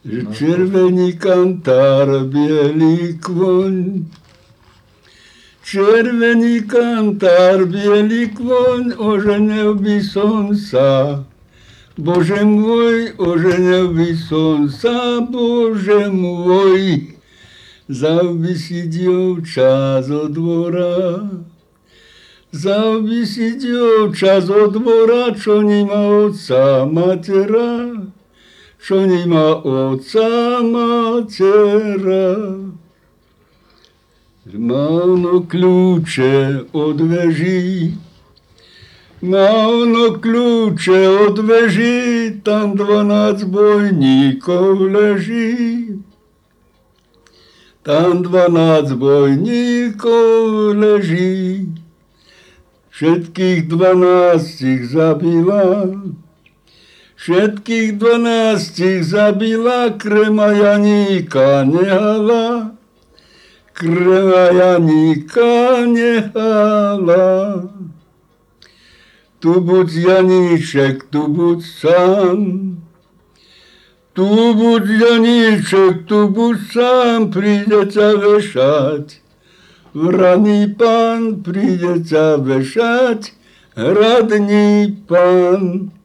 Červený kantár, bielý kvoň. Červený kantár, bielý kvoň, oženil by som sa. Bože môj, oženil by som sa, Bože môj. Vzal by si dievča zo dvora. Vzal by si dievča zo dvora, čo nemá otca matera. Čo nemá otca matera. Má ono kľúče od veží, má ono kľúče od veží, tam 12 bojníkov leží. Tam 12 bojníkov leží, všetkých 12 zabila. Všetkých 12 zabila, krema Janíka nehala. Krema Janíka nehala. Tu buď Janíček, tu buď sám. Tu buď Janíček, tu buď sám, príde ťa vešať. Vraný pán, príde ťa vešať, hradný pán.